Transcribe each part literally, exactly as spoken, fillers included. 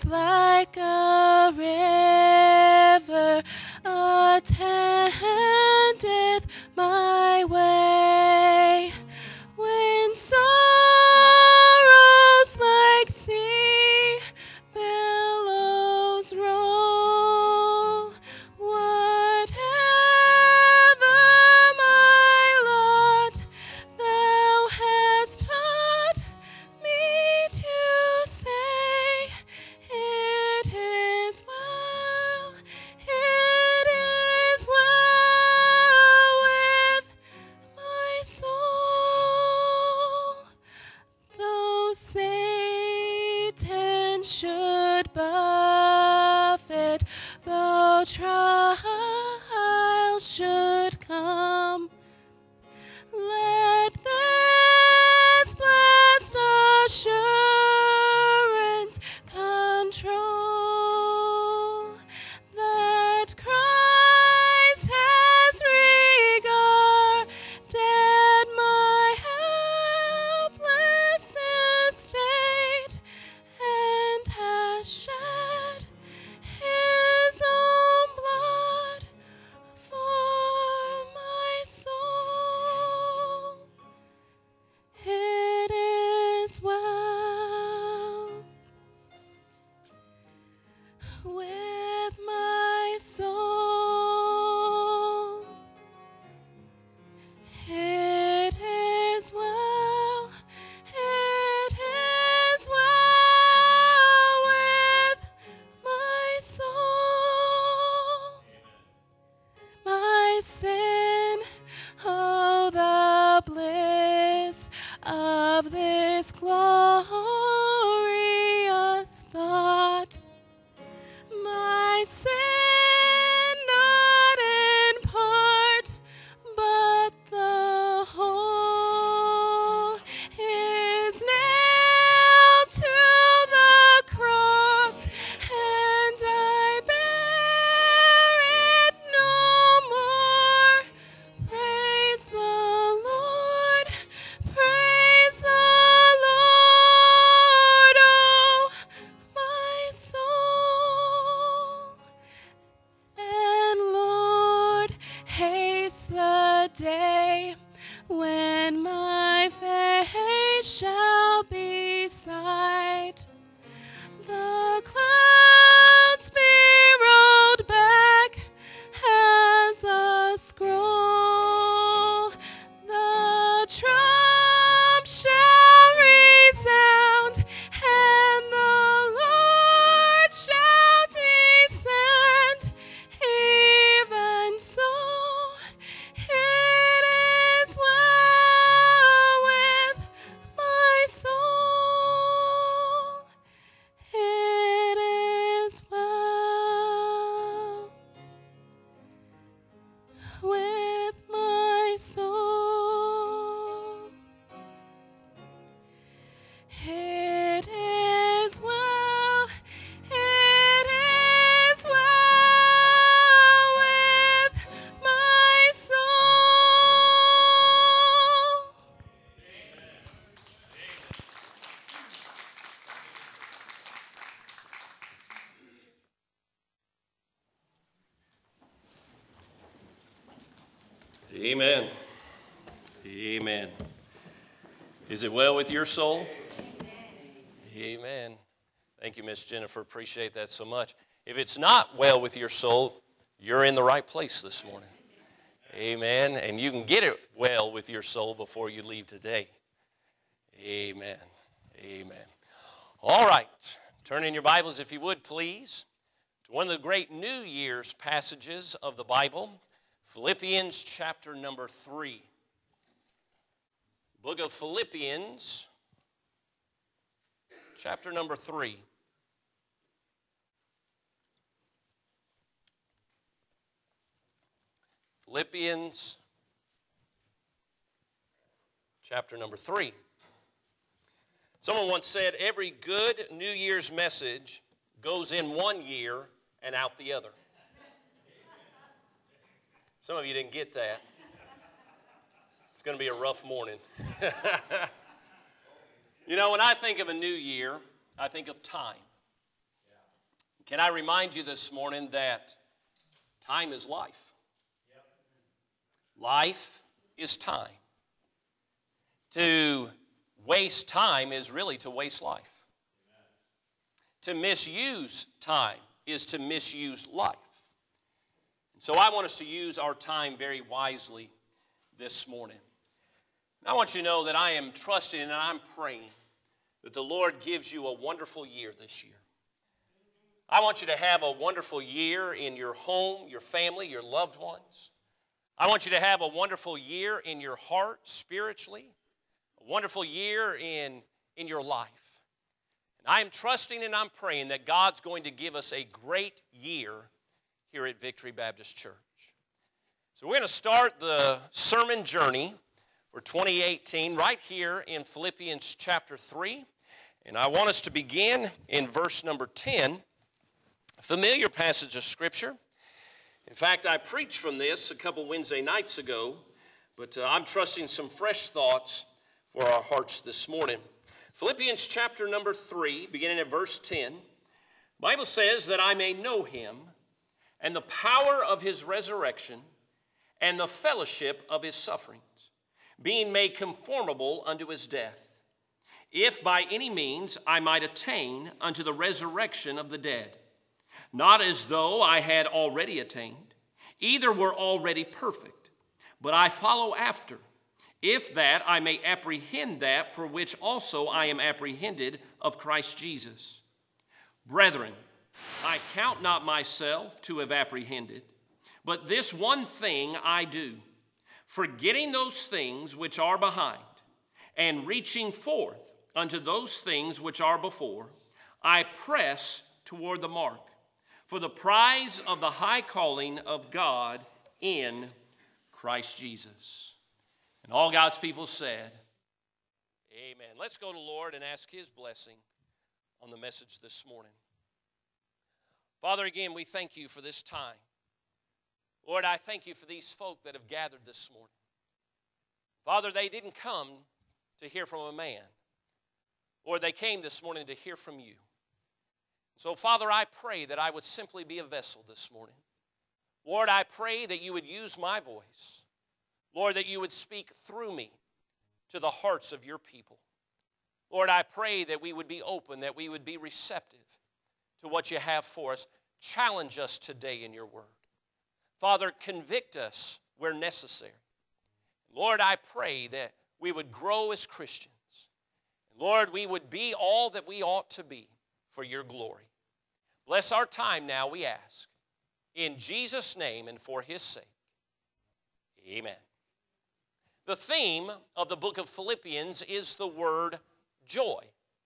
flows like a river, attendeth my way. When sorrows like sea billows roll, whatever my lot, thou hast taught me to say, it is well, it is well with my soul. Though Satan should buffet, though trials should come, let this blessed assurance control that Christ has regarded my helpless estate and has shed his own blood for my soul. It is well with my soul. It is well, it is well with my soul. My sin, oh, the bliss of this glorious thought. My sin, not in part, but the whole, is nailed to the cross, and I bear it no more. Praise the Lord, praise the Lord, oh my soul. And Lord, haste the day when my face shall be sight. The clouds be rolled back as a scroll. The trump shall resound, and the Lord shall descend. Even so, it is well with my soul. It is well with my soul. It is well, it is well with my soul. Amen. Amen. Is it well with your soul? Amen. Thank you, Miss Jennifer. Appreciate that so much. If it's not well with your soul, you're in the right place this morning. Amen. And you can get it well with your soul before you leave today. Amen. Amen. All right. Turn in your Bibles, if you would, please, to one of the great New Year's passages of the Bible, Philippians chapter number three. Book of Philippians, chapter number three. Philippians, chapter number three. Someone once said, every good New Year's message goes in one year and out the other. Some of you didn't get that. It's going to be a rough morning. You know, when I think of a new year, I think of time. Can I remind you this morning that time is life? Life is time. To waste time is really to waste life. To misuse time is to misuse life. So I want us to use our time very wisely this morning. I want you to know that I am trusting and I'm praying that the Lord gives you a wonderful year this year. I want you to have a wonderful year in your home, your family, your loved ones. I want you to have a wonderful year in your heart spiritually, a wonderful year in, in your life. And I am trusting and I'm praying that God's going to give us a great year here at Victory Baptist Church. So we're going to start the sermon journey for twenty eighteen right here in Philippians chapter three. And I want us to begin in verse number ten, a familiar passage of Scripture. In fact, I preached from this a couple Wednesday nights ago, but uh, I'm trusting some fresh thoughts for our hearts this morning. Philippians chapter number three, beginning at verse ten, the Bible says that I may know him and the power of his resurrection and the fellowship of his sufferings, being made conformable unto his death, if by any means I might attain unto the resurrection of the dead. Not as though I had already attained, either were already perfect, but I follow after, if that I may apprehend that for which also I am apprehended of Christ Jesus. Brethren, I count not myself to have apprehended, but this one thing I do, forgetting those things which are behind, and reaching forth unto those things which are before, I press toward the mark, for the prize of the high calling of God in Christ Jesus. And all God's people said, amen. Let's go to the Lord and ask his blessing on the message this morning. Father, again, we thank you for this time. Lord, I thank you for these folk that have gathered this morning. Father, they didn't come to hear from a man. Lord, they came this morning to hear from you. So, Father, I pray that I would simply be a vessel this morning. Lord, I pray that you would use my voice. Lord, that you would speak through me to the hearts of your people. Lord, I pray that we would be open, that we would be receptive to what you have for us. Challenge us today in your word. Father, convict us where necessary. Lord, I pray that we would grow as Christians. Lord, we would be all that we ought to be for your glory. Bless our time now, we ask. In Jesus' name and for his sake. Amen. The theme of the book of Philippians is the word joy.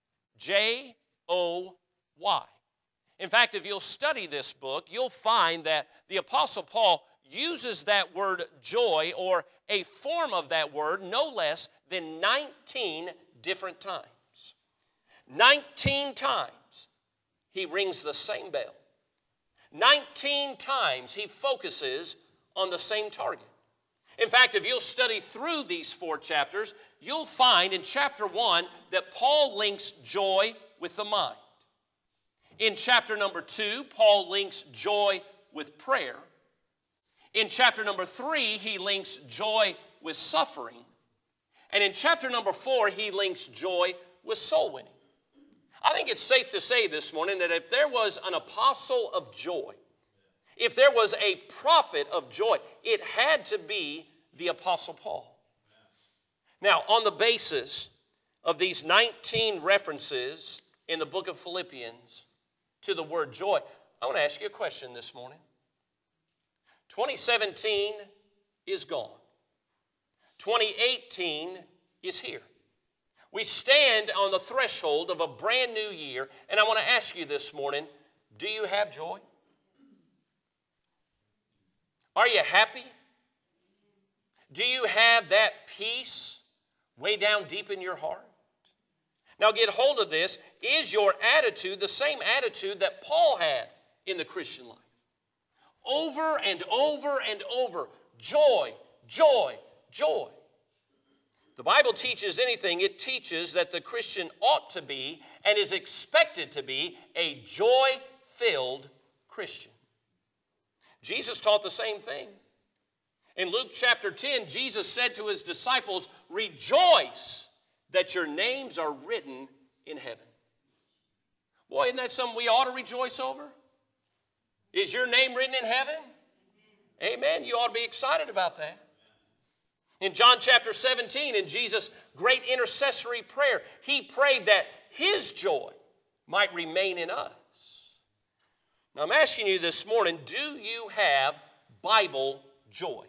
J O Y. In fact, if you'll study this book, you'll find that the Apostle Paul uses that word joy, or a form of that word, no less than nineteen different times. nineteen times he rings the same bell. nineteen times he focuses on the same target. In fact, if you'll study through these four chapters, you'll find in chapter one that Paul links joy with the mind. In chapter number two, Paul links joy with prayer. In chapter number three, he links joy with suffering. And in chapter number four, he links joy with soul winning. I think it's safe to say this morning that if there was an apostle of joy, if there was a prophet of joy, it had to be the Apostle Paul. Now, on the basis of these nineteen references in the book of Philippians to the word joy, I want to ask you a question this morning. twenty seventeen is gone. twenty eighteen is here. We stand on the threshold of a brand new year, and I want to ask you this morning, do you have joy? Are you happy? Do you have that peace way down deep in your heart? Now get hold of this. Is your attitude the same attitude that Paul had in the Christian life? Over and over and over, joy, joy, joy. The Bible teaches anything, it teaches that the Christian ought to be and is expected to be a joy filled Christian. Jesus taught the same thing. In Luke chapter ten, Jesus said to his disciples, rejoice that your names are written in heaven. Boy, isn't that something we ought to rejoice over? Is your name written in heaven? Amen. You ought to be excited about that. In John chapter seventeen, in Jesus' great intercessory prayer, he prayed that his joy might remain in us. Now I'm asking you this morning, do you have Bible joy?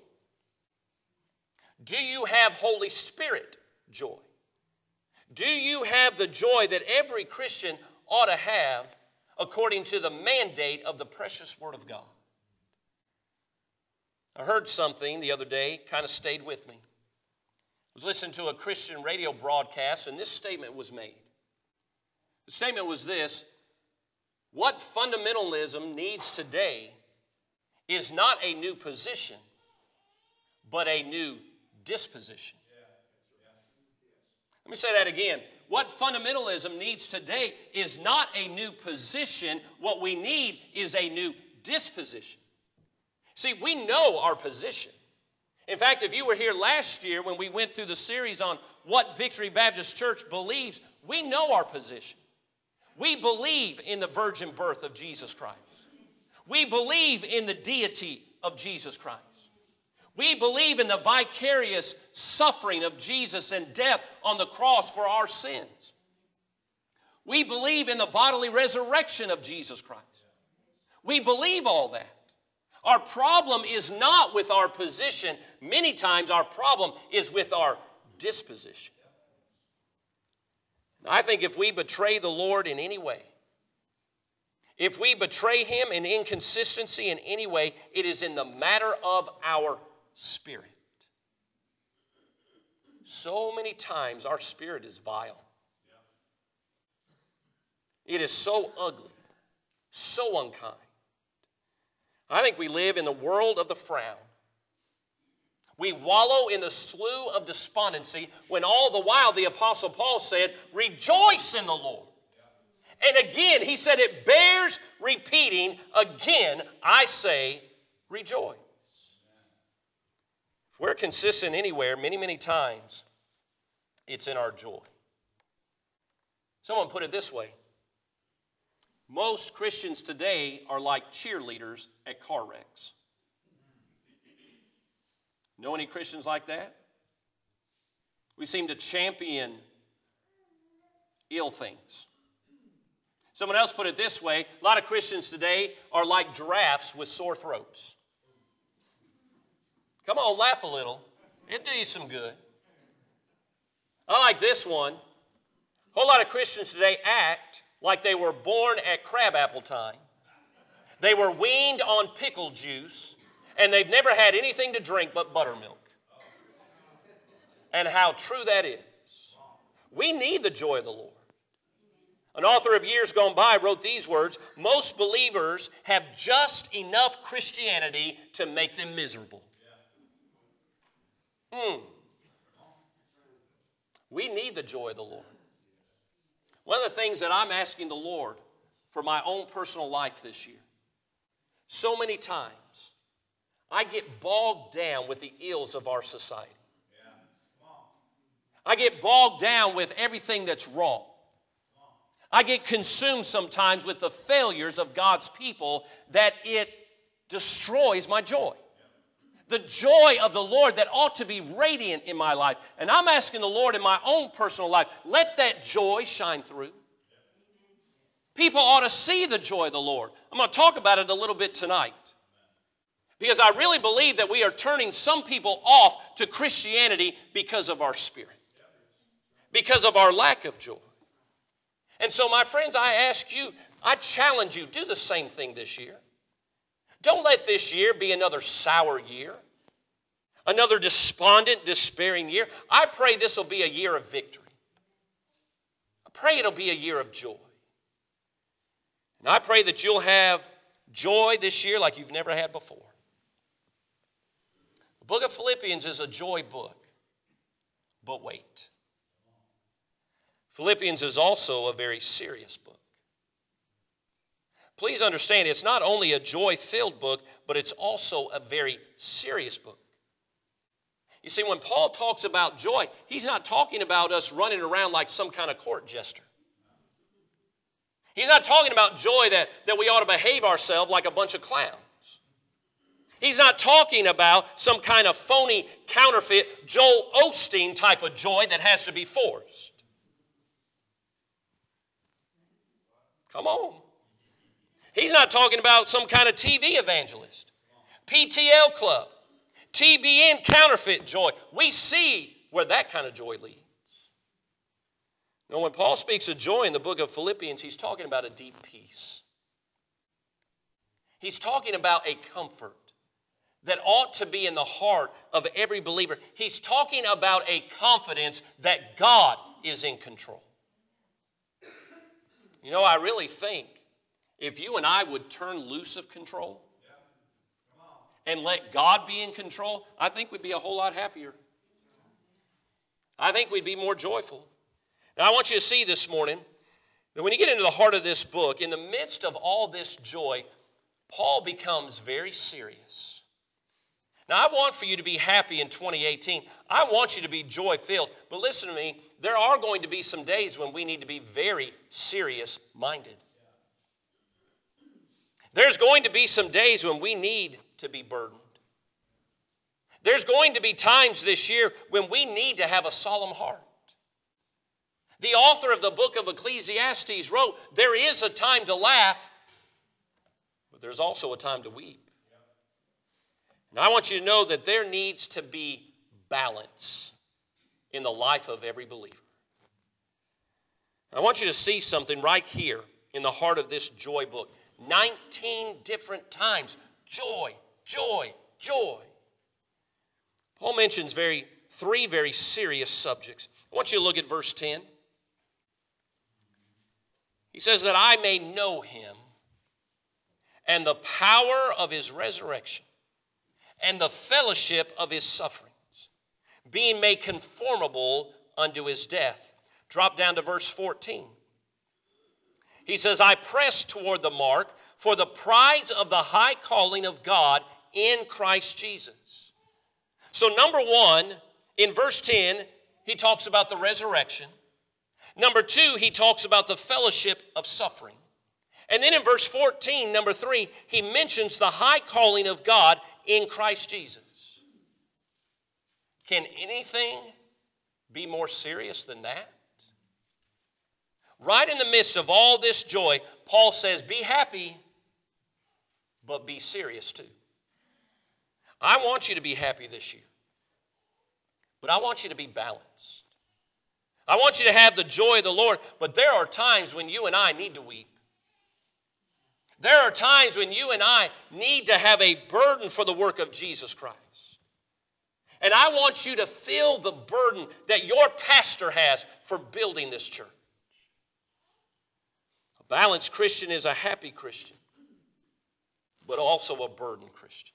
Do you have Holy Spirit joy? Do you have the joy that every Christian ought to have according to the mandate of the precious Word of God? I heard something the other day, kind of stayed with me. I was listening to a Christian radio broadcast, and this statement was made. The statement was this: what fundamentalism needs today is not a new position, but a new disposition. Let me say that again. What fundamentalism needs today is not a new position. What we need is a new disposition. See, we know our position. In fact, if you were here last year when we went through the series on what Victory Baptist Church believes, we know our position. We believe in the virgin birth of Jesus Christ. We believe in the deity of Jesus Christ. We believe in the vicarious suffering of Jesus and death on the cross for our sins. We believe in the bodily resurrection of Jesus Christ. We believe all that. Our problem is not with our position. Many times our problem is with our disposition. I think if we betray the Lord in any way, if we betray Him in inconsistency in any way, it is in the matter of our spirit. So many times our spirit is vile. It is so ugly, so unkind. I think we live in the world of the frown. We wallow in the slough of despondency when all the while the Apostle Paul said, rejoice in the Lord. And again, he said it bears repeating, again, I say rejoice. If we're consistent anywhere, many, many times, it's in our joy. Someone put it this way. Most Christians today are like cheerleaders at car wrecks. Know any Christians like that? We seem to champion ill things. Someone else put it this way. A lot of Christians today are like giraffes with sore throats. Come on, laugh a little. It'll do you some good. I like this one. A whole lot of Christians today act like they were born at crabapple time. They were weaned on pickle juice, and they've never had anything to drink but buttermilk. And how true that is. We need the joy of the Lord. An author of years gone by wrote these words, most believers have just enough Christianity to make them miserable. Hmm. We need the joy of the Lord. One of the things that I'm asking the Lord for my own personal life this year, so many times I get bogged down with the ills of our society. I get bogged down with everything that's wrong. I get consumed sometimes with the failures of God's people that it destroys my joy. The joy of the Lord that ought to be radiant in my life. And I'm asking the Lord in my own personal life, let that joy shine through. People ought to see the joy of the Lord. I'm going to talk about it a little bit tonight. Because I really believe that we are turning some people off to Christianity because of our spirit. Because of our lack of joy. And so, my friends, I ask you, I challenge you, do the same thing this year. Don't let this year be another sour year, another despondent, despairing year. I pray this will be a year of victory. I pray it'll be a year of joy. And I pray that you'll have joy this year like you've never had before. The book of Philippians is a joy book, but wait. Philippians is also a very serious book. Please understand, it's not only a joy-filled book, but it's also a very serious book. You see, when Paul talks about joy, he's not talking about us running around like some kind of court jester. He's not talking about joy that, that we ought to behave ourselves like a bunch of clowns. He's not talking about some kind of phony, counterfeit, Joel Osteen type of joy that has to be forced. Come on. He's not talking about some kind of T V evangelist, P T L club, T B N counterfeit joy. We see where that kind of joy leads. Now, when Paul speaks of joy in the book of Philippians, he's talking about a deep peace. He's talking about a comfort that ought to be in the heart of every believer. He's talking about a confidence that God is in control. You know, I really think if you and I would turn loose of control and let God be in control, I think we'd be a whole lot happier. I think we'd be more joyful. Now, I want you to see this morning that when you get into the heart of this book, in the midst of all this joy, Paul becomes very serious. Now, I want for you to be happy in twenty eighteen. I want you to be joy-filled. But listen to me, there are going to be some days when we need to be very serious-minded. There's going to be some days when we need to be burdened. There's going to be times this year when we need to have a solemn heart. The author of the book of Ecclesiastes wrote, there is a time to laugh, but there's also a time to weep. And I want you to know that there needs to be balance in the life of every believer. I want you to see something right here in the heart of this joy book. nineteen different times. Joy, joy, joy. Paul mentions very three very serious subjects. I want you to look at verse ten. He says that I may know him and the power of his resurrection and the fellowship of his sufferings, being made conformable unto his death. Drop down to verse fourteen. He says, I press toward the mark for the prize of the high calling of God in Christ Jesus. So number one, in verse ten, he talks about the resurrection. Number two, he talks about the fellowship of suffering. And then in verse fourteen, number three, he mentions the high calling of God in Christ Jesus. Can anything be more serious than that? Right in the midst of all this joy, Paul says, be happy, but be serious too. I want you to be happy this year, but I want you to be balanced. I want you to have the joy of the Lord, but there are times when you and I need to weep. There are times when you and I need to have a burden for the work of Jesus Christ. And I want you to feel the burden that your pastor has for building this church. A balanced Christian is a happy Christian, but also a burdened Christian.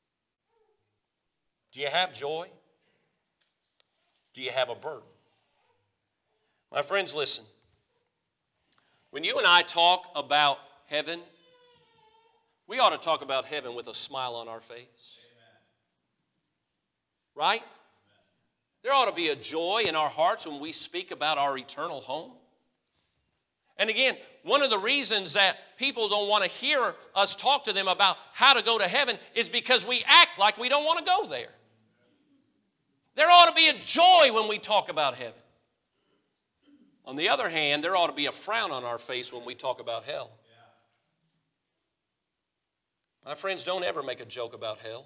Do you have joy? Do you have a burden? My friends, listen. When you and I talk about heaven, we ought to talk about heaven with a smile on our face. Right? There ought to be a joy in our hearts when we speak about our eternal home. And again, one of the reasons that people don't want to hear us talk to them about how to go to heaven is because we act like we don't want to go there. There ought to be a joy when we talk about heaven. On the other hand, there ought to be a frown on our face when we talk about hell. My friends, don't ever make a joke about hell.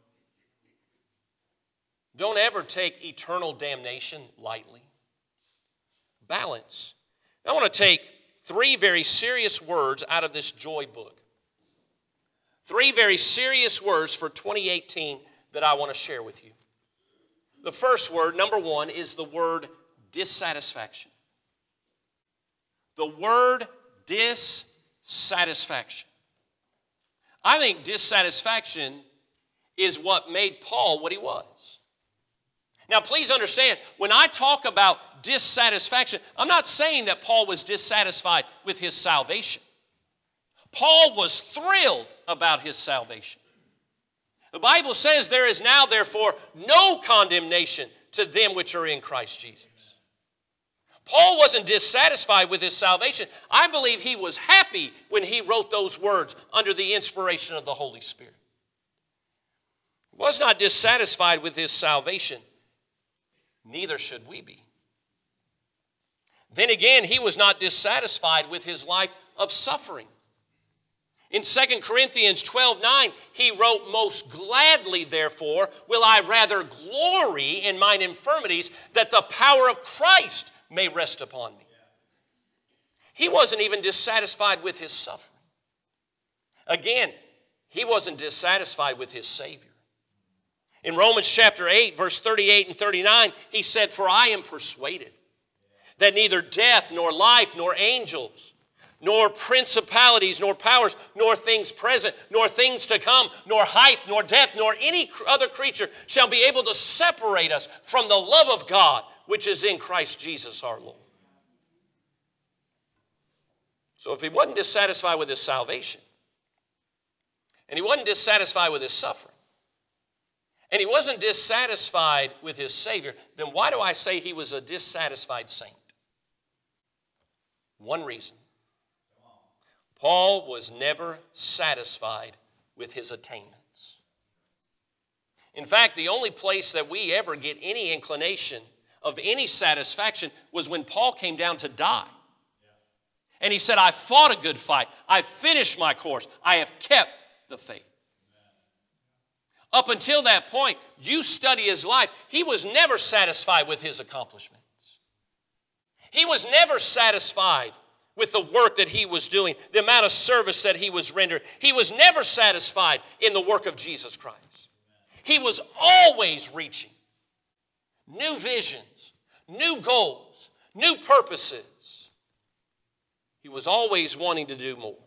Don't ever take eternal damnation lightly. Balance. I want to take three very serious words out of this joy book. Three very serious words for twenty eighteen that I want to share with you. The first word, number one, is the word dissatisfaction. The word dissatisfaction. I think dissatisfaction is what made Paul what he was. Now, please understand, when I talk about dissatisfaction, I'm not saying that Paul was dissatisfied with his salvation. Paul was thrilled about his salvation. The Bible says there is now, therefore, no condemnation to them which are in Christ Jesus. Paul wasn't dissatisfied with his salvation. I believe he was happy when he wrote those words under the inspiration of the Holy Spirit. He was not dissatisfied with his salvation. Neither should we be. Then again, he was not dissatisfied with his life of suffering. In Second Corinthians twelve nine, he wrote, "Most gladly, therefore, will I rather glory in mine infirmities, that the power of Christ may rest upon me." He wasn't even dissatisfied with his suffering. Again, he wasn't dissatisfied with his Savior. In Romans chapter eight, verse thirty-eight and thirty-nine, he said, "For I am persuaded that neither death, nor life, nor angels, nor principalities, nor powers, nor things present, nor things to come, nor height, nor depth, nor any other creature shall be able to separate us from the love of God, which is in Christ Jesus our Lord." So if he wasn't dissatisfied with his salvation, and he wasn't dissatisfied with his suffering, and he wasn't dissatisfied with his Savior, then why do I say he was a dissatisfied saint? One reason. Paul was never satisfied with his attainments. In fact, the only place that we ever get any inclination of any satisfaction was when Paul came down to die. And he said, "I fought a good fight. I finished my course. I have kept the faith." Up until that point, you study his life, he was never satisfied with his accomplishments. He was never satisfied with the work that he was doing, the amount of service that he was rendering. He was never satisfied in the work of Jesus Christ. He was always reaching new visions, new goals, new purposes. He was always wanting to do more.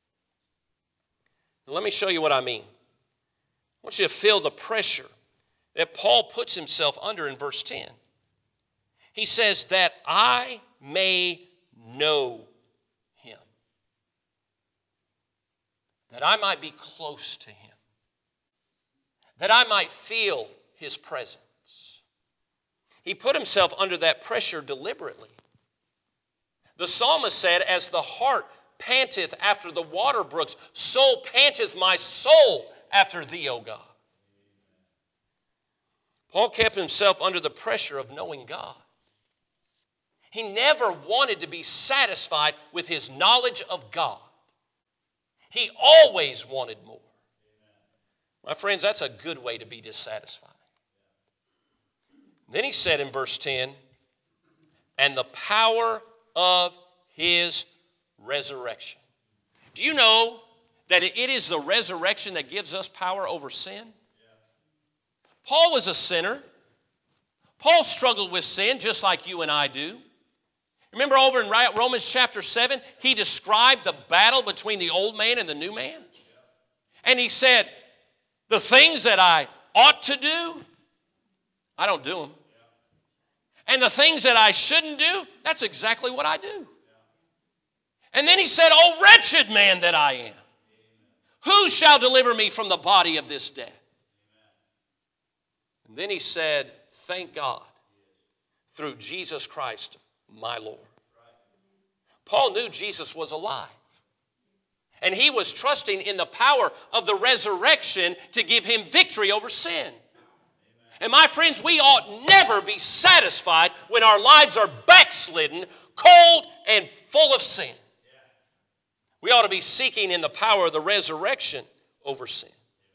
Now, let me show you what I mean. I want you to feel the pressure that Paul puts himself under in verse ten. He says, "That I may know him." That I might be close to him. That I might feel his presence. He put himself under that pressure deliberately. The psalmist said, "As the hart panteth after the water brooks, so panteth my soul after thee, O God." Paul kept himself under the pressure of knowing God. He never wanted to be satisfied with his knowledge of God. He always wanted more. My friends, that's a good way to be dissatisfied. Then he said in verse ten, "And the power of his resurrection." Do you know that it is the resurrection that gives us power over sin? Paul was a sinner. Paul struggled with sin just like you and I do. Remember over in Romans chapter seven, he described the battle between the old man and the new man. And he said, "The things that I ought to do, I don't do them. And the things that I shouldn't do, that's exactly what I do." And then he said, "O wretched man that I am, who shall deliver me from the body of this death?" And then he said, "Thank God, through Jesus Christ, my Lord." Paul knew Jesus was alive. And he was trusting in the power of the resurrection to give him victory over sin. And my friends, we ought never be satisfied when our lives are backslidden, cold, and full of sin. We ought to be seeking in the power of the resurrection over sin.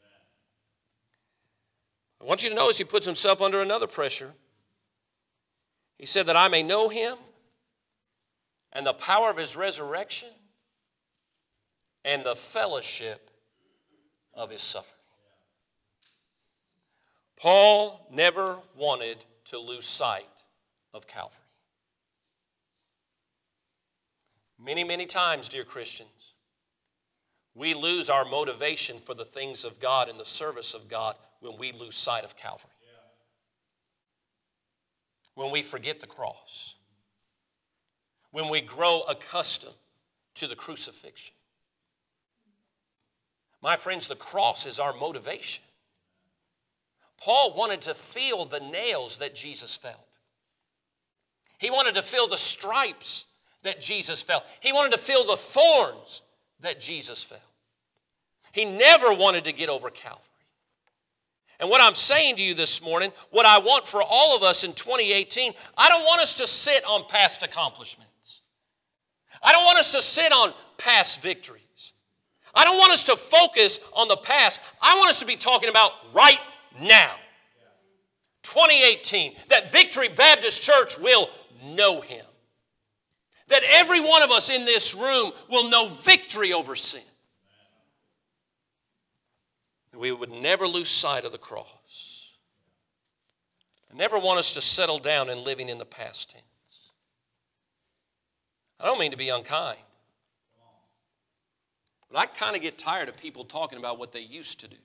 I want you to notice he puts himself under another pressure. He said that I may know him and the power of his resurrection and the fellowship of his suffering. Paul never wanted to lose sight of Calvary. Many, many times, dear Christians, we lose our motivation for the things of God and the service of God when we lose sight of Calvary. When we forget the cross. When we grow accustomed to the crucifixion. My friends, the cross is our motivation. Paul wanted to feel the nails that Jesus felt. He wanted to feel the stripes that Jesus felt. He wanted to feel the thorns that Jesus felt. He never wanted to get over Calvary. And what I'm saying to you this morning, what I want for all of us in twenty eighteen, I don't want us to sit on past accomplishments. I don't want us to sit on past victories. I don't want us to focus on the past. I want us to be talking about right now. twenty eighteen, that Victory Baptist Church will know Him. That every one of us in this room will know victory over sin. We would never lose sight of the cross. I never want us to settle down in living in the past tense. I don't mean to be unkind. But I kind of get tired of people talking about what they used to do.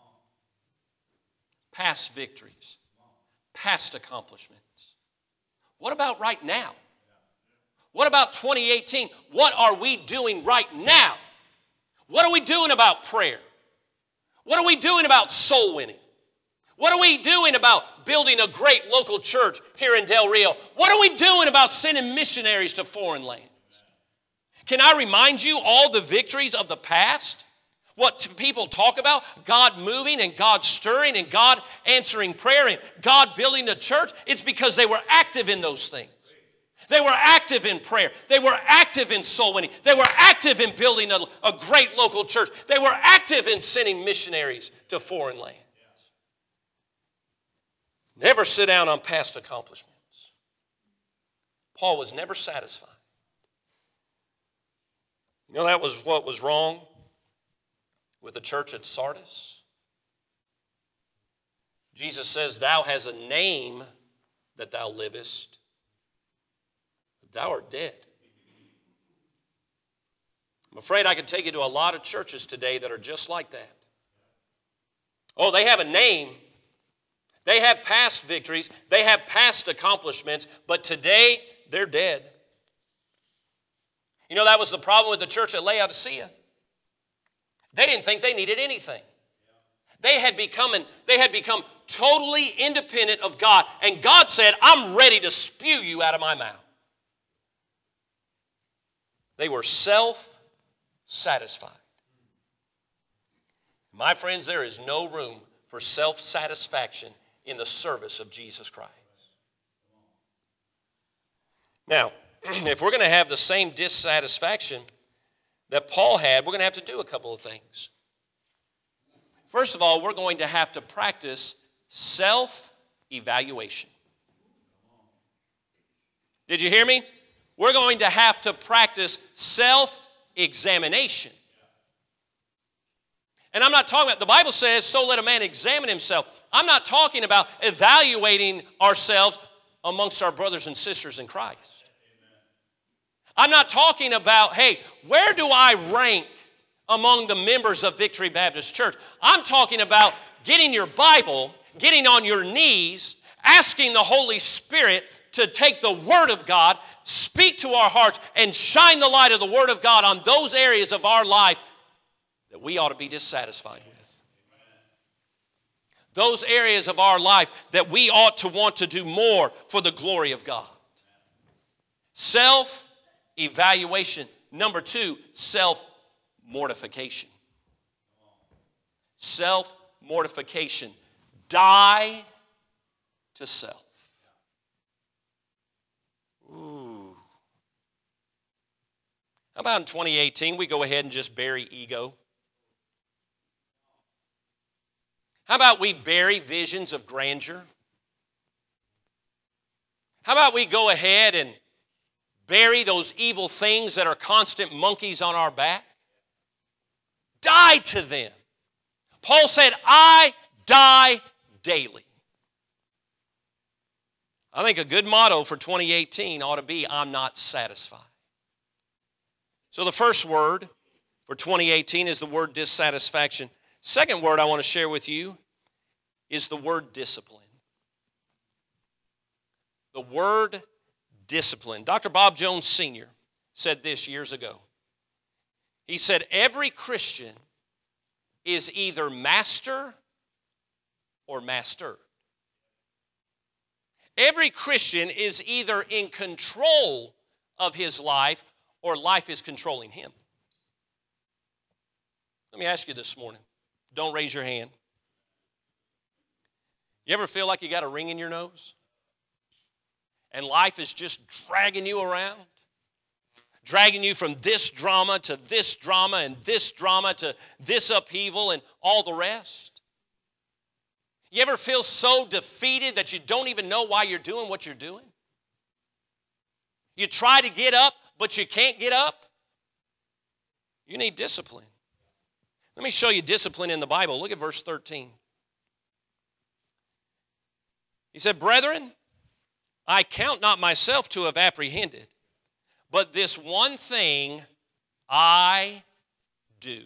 Past victories. Past accomplishments. What about right now? What about twenty eighteen? What are we doing right now? What are we doing about prayer? What are we doing about soul winning? What are we doing about building a great local church here in Del Rio? What are we doing about sending missionaries to foreign lands? Can I remind you all the victories of the past? What people talk about? God moving and God stirring and God answering prayer and God building a church. It's because they were active in those things. They were active in prayer. They were active in soul winning. They were active in building a, a great local church. They were active in sending missionaries to foreign lands. Never sit down on past accomplishments. Paul was never satisfied. You know, that was what was wrong with the church at Sardis. Jesus says, thou hast a name that thou livest, but thou art dead. I'm afraid I could take you to a lot of churches today that are just like that. Oh, they have a name. They have past victories. They have past accomplishments, but today they're dead. You know, that was the problem with the church at Laodicea. They didn't think they needed anything. They had become, they had become totally independent of God. And God said, I'm ready to spew you out of my mouth. They were self-satisfied. My friends, there is no room for self-satisfaction in the service of Jesus Christ. Now, if we're going to have the same dissatisfaction that Paul had, we're going to have to do a couple of things. First of all, we're going to have to practice self-evaluation. Did you hear me? We're going to have to practice self-examination. And I'm not talking about, the Bible says, so let a man examine himself. I'm not talking about evaluating ourselves amongst our brothers and sisters in Christ. I'm not talking about, hey, where do I rank among the members of Victory Baptist Church? I'm talking about getting your Bible, getting on your knees, asking the Holy Spirit to take the Word of God, speak to our hearts, and shine the light of the Word of God on those areas of our life that we ought to be dissatisfied with. Those areas of our life that we ought to want to do more for the glory of God. Self-evaluation. Number two, self-mortification. Self-mortification. Die to self. Ooh. How about in twenty eighteen, we go ahead and just bury ego? How about we bury visions of grandeur? How about we go ahead and bury those evil things that are constant monkeys on our back? Die to them. Paul said, I die daily. I think a good motto for twenty eighteen ought to be, I'm not satisfied. So the first word for twenty eighteen is the word dissatisfaction. Second word I want to share with you is the word discipline. The word discipline. Doctor Bob Jones Senior said this years ago. He said, every Christian is either master or master. Every Christian is either in control of his life or life is controlling him. Let me ask you this morning. Don't raise your hand. You ever feel like you got a ring in your nose? And life is just dragging you around? Dragging you from this drama to this drama and this drama to this upheaval and all the rest? You ever feel so defeated that you don't even know why you're doing what you're doing? You try to get up, but you can't get up? You need discipline. Let me show you discipline in the Bible. Look at verse thirteen. He said, "Brethren, I count not myself to have apprehended, but this one thing I do."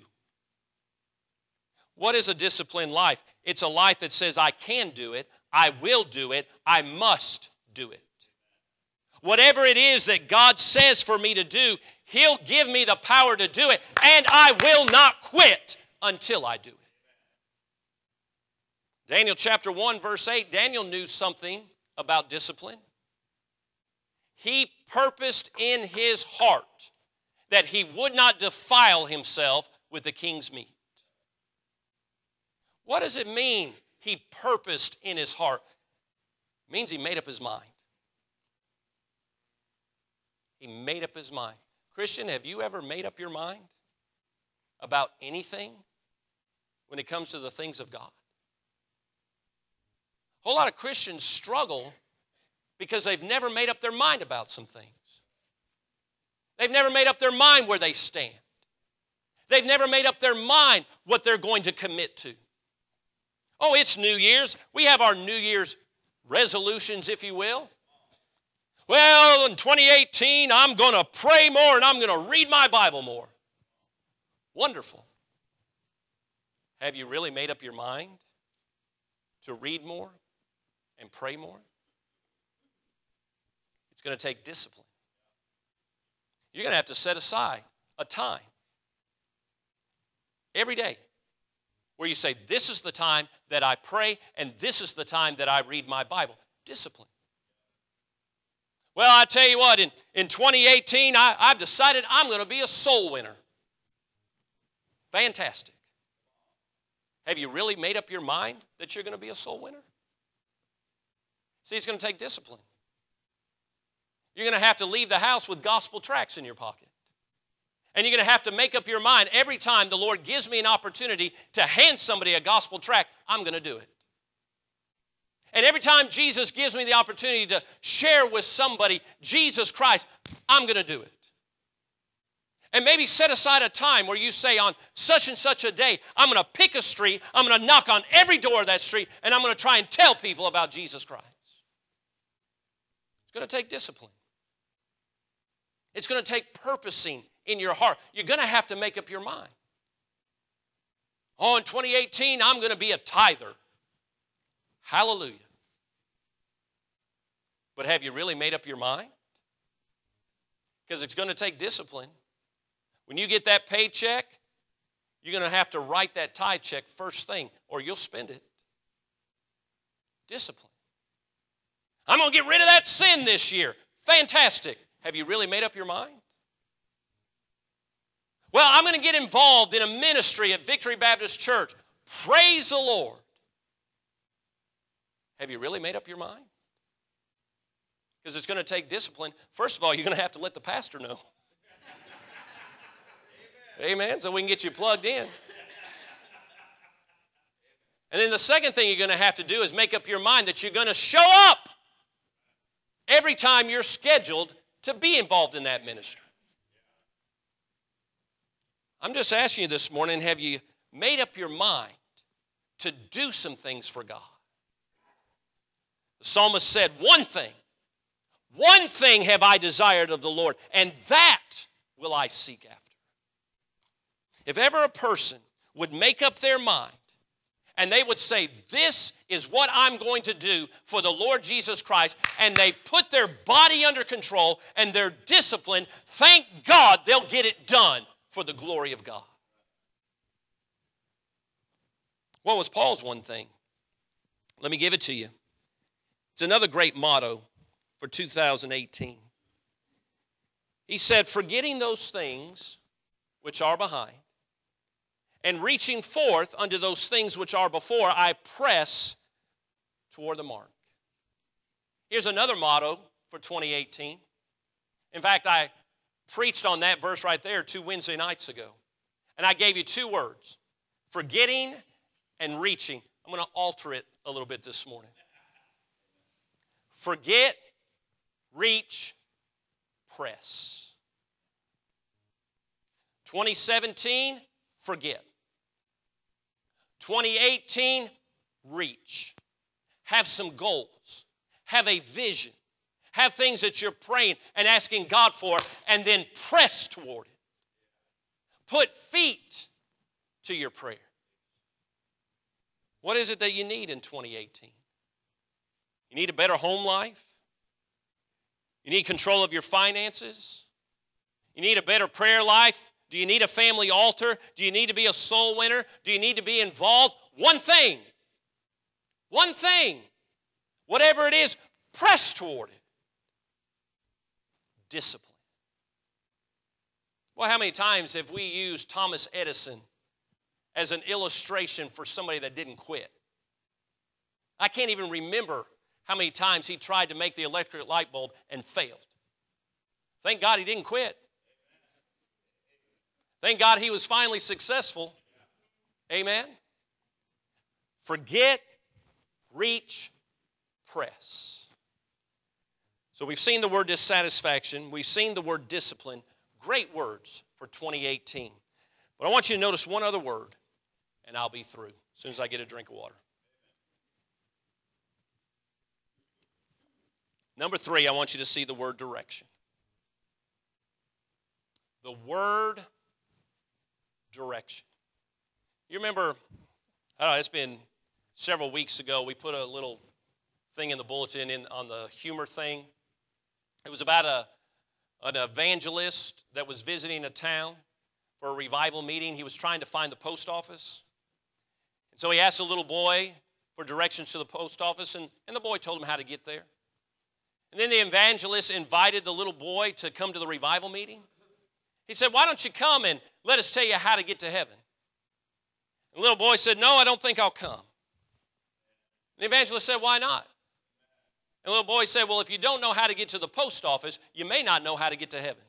What is a disciplined life? It's a life that says, I can do it, I will do it, I must do it. Whatever it is that God says for me to do, He'll give me the power to do it, and I will not quit until I do it. Daniel chapter one, verse eight, Daniel knew something about discipline. He purposed in his heart that he would not defile himself with the king's meat. What does it mean he purposed in his heart? It means he made up his mind. He made up his mind. Christian, have you ever made up your mind about anything when it comes to the things of God? A whole lot of Christians struggle because they've never made up their mind about some things. They've never made up their mind where they stand. They've never made up their mind what they're going to commit to. Oh, it's New Year's. We have our New Year's resolutions, if you will. Well, in twenty eighteen, I'm going to pray more and I'm going to read my Bible more. Wonderful. Have you really made up your mind to read more and pray more? It's going to take discipline. You're going to have to set aside a time every day where you say, this is the time that I pray and this is the time that I read my Bible. Discipline. Well, I tell you what, in, in twenty eighteen, I, I've decided I'm going to be a soul winner. Fantastic. Have you really made up your mind that you're going to be a soul winner? See, it's going to take discipline. You're going to have to leave the house with gospel tracts in your pocket. And you're going to have to make up your mind every time the Lord gives me an opportunity to hand somebody a gospel tract, I'm going to do it. And every time Jesus gives me the opportunity to share with somebody Jesus Christ, I'm going to do it. And maybe set aside a time where you say on such and such a day, I'm going to pick a street, I'm going to knock on every door of that street, and I'm going to try and tell people about Jesus Christ. It's going to take discipline. It's going to take purposing in your heart. You're going to have to make up your mind. Oh, in twenty eighteen, I'm going to be a tither. Hallelujah. But have you really made up your mind? Because it's going to take discipline. When you get that paycheck, you're going to have to write that tithe check first thing, or you'll spend it. Discipline. I'm going to get rid of that sin this year. Fantastic. Have you really made up your mind? Well, I'm going to get involved in a ministry at Victory Baptist Church. Praise the Lord. Have you really made up your mind? Because it's going to take discipline. First of all, you're going to have to let the pastor know. Amen. Amen. So we can get you plugged in. And then the second thing you're going to have to do is make up your mind that you're going to show up every time you're scheduled to be involved in that ministry. I'm just asking you this morning, have you made up your mind to do some things for God? The psalmist said, one thing, one thing have I desired of the Lord, and that will I seek after. If ever a person would make up their mind and they would say, this is what I'm going to do for the Lord Jesus Christ, and they put their body under control and their discipline, thank God they'll get it done for the glory of God. What was Paul's one thing? Let me give it to you. It's another great motto for two thousand eighteen. He said, forgetting those things which are behind, and reaching forth unto those things which are before, I press toward the mark. Here's another motto for twenty eighteen. In fact, I preached on that verse right there two Wednesday nights ago. And I gave you two words, forgetting and reaching. I'm going to alter it a little bit this morning. Forget, reach, press. twenty seventeen, forget. twenty eighteen, reach. Have some goals. Have a vision. Have things that you're praying and asking God for, and then press toward it. Put feet to your prayer. What is it that you need in twenty eighteen? You need a better home life? You need control of your finances? You need a better prayer life? Do you need a family altar? Do you need to be a soul winner? Do you need to be involved? One thing. One thing. Whatever it is, press toward it. Discipline. Well, how many times have we used Thomas Edison as an illustration for somebody that didn't quit? I can't even remember how many times he tried to make the electric light bulb and failed. Thank God he didn't quit. Thank God he was finally successful. Amen? Forget, reach, press. So we've seen the word dissatisfaction. We've seen the word discipline. Great words for twenty eighteen. But I want you to notice one other word, and I'll be through as soon as I get a drink of water. Number three, I want you to see the word direction. The word direction. You remember, I don't know, it's been several weeks ago, we put a little thing in the bulletin in, on the humor thing. It was about a, an evangelist that was visiting a town for a revival meeting. He was trying to find the post office. And so he asked a little boy for directions to the post office, and, and the boy told him how to get there. And then the evangelist invited the little boy to come to the revival meeting. He said, why don't you come and let us tell you how to get to heaven? And the little boy said, no, I don't think I'll come. And the evangelist said, why not? And the little boy said, well, if you don't know how to get to the post office, you may not know how to get to heaven.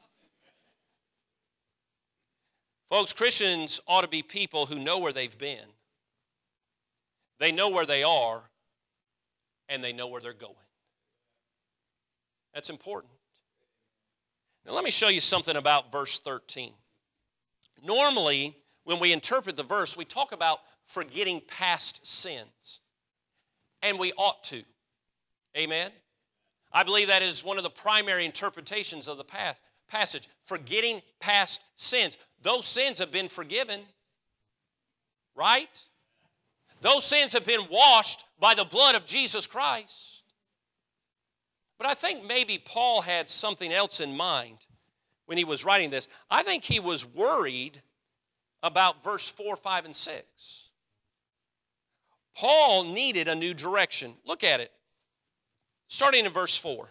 Folks, Christians ought to be people who know where they've been. They know where they are, and they know where they're going. That's important. Now let me show you something about verse thirteen. Normally, when we interpret the verse, we talk about forgetting past sins. And we ought to. Amen? I believe that is one of the primary interpretations of the passage. Forgetting past sins. Those sins have been forgiven. Right? Those sins have been washed by the blood of Jesus Christ. But I think maybe Paul had something else in mind when he was writing this. I think he was worried about verse four, five, and six. Paul needed a new direction. Look at it. Starting in verse four.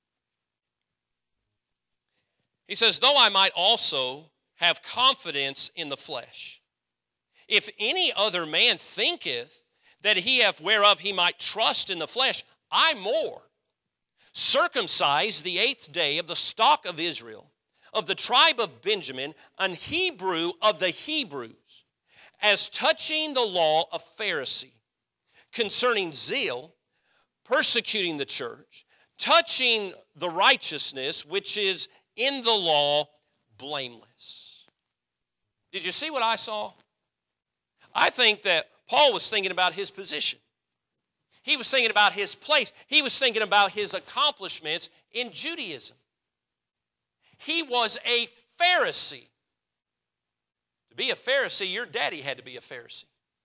He says, though I might also have confidence in the flesh, if any other man thinketh that he hath whereof he might trust in the flesh, I more. Circumcised the eighth day of the stock of Israel, of the tribe of Benjamin, an Hebrew of the Hebrews, as touching the law of Pharisee, concerning zeal, persecuting the church, touching the righteousness which is in the law, blameless. Did you see what I saw? I think that Paul was thinking about his position. He was thinking about his place. He was thinking about his accomplishments in Judaism. He was a Pharisee. To be a Pharisee, your daddy had to be a Pharisee.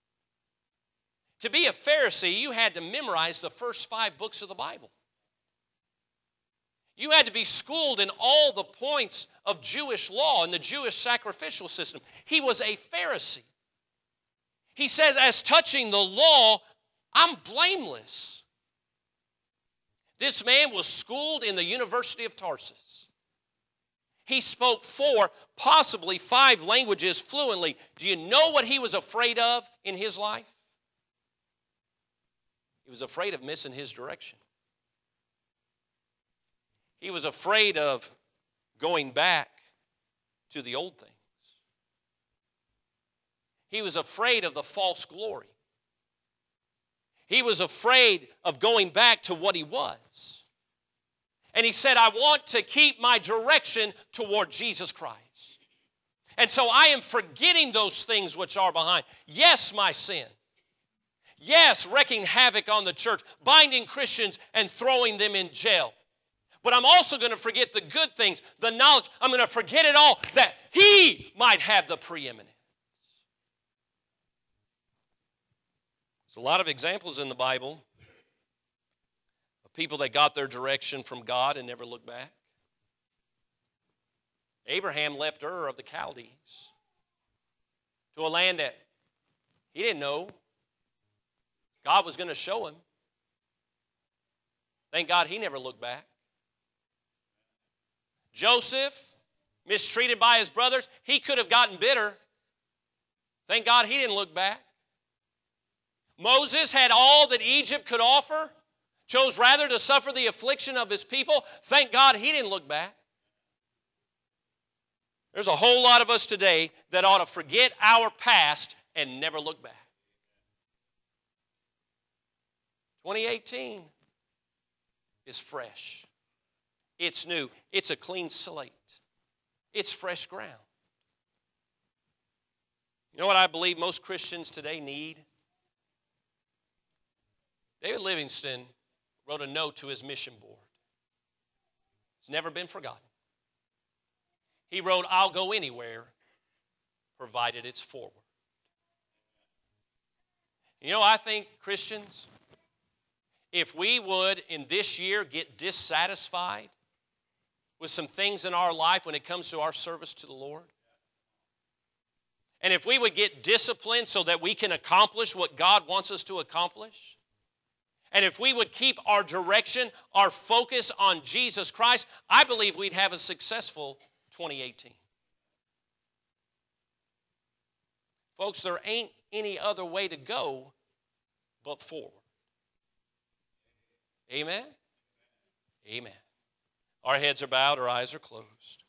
To be a Pharisee, you had to memorize the first five books of the Bible. You had to be schooled in all the points of Jewish law and the Jewish sacrificial system. He was a Pharisee. He says, as touching the law, I'm blameless. This man was schooled in the University of Tarsus. He spoke four, possibly five languages fluently. Do you know what he was afraid of in his life? He was afraid of missing his direction. He was afraid of going back to the old things. He was afraid of the false glory. He was afraid of going back to what he was. And he said, I want to keep my direction toward Jesus Christ. And so I am forgetting those things which are behind. Yes, my sin. Yes, wreaking havoc on the church, binding Christians and throwing them in jail. But I'm also going to forget the good things, the knowledge. I'm going to forget it all that He might have the preeminence. There's a lot of examples in the Bible of people that got their direction from God and never looked back. Abraham left Ur of the Chaldees to a land that he didn't know. God was going to show him. Thank God he never looked back. Joseph, mistreated by his brothers, he could have gotten bitter. Thank God he didn't look back. Moses had all that Egypt could offer, chose rather to suffer the affliction of his people. Thank God he didn't look back. There's a whole lot of us today that ought to forget our past and never look back. twenty eighteen is fresh. It's new. It's a clean slate. It's fresh ground. You know what I believe most Christians today need? David Livingstone wrote a note to his mission board. It's never been forgotten. He wrote, I'll go anywhere, provided it's forward. You know, I think Christians, if we would in this year get dissatisfied with some things in our life when it comes to our service to the Lord, and if we would get disciplined so that we can accomplish what God wants us to accomplish, and if we would keep our direction, our focus on Jesus Christ, I believe we'd have a successful twenty eighteen. Folks, there ain't any other way to go but forward. Amen? Amen. Our heads are bowed, our eyes are closed.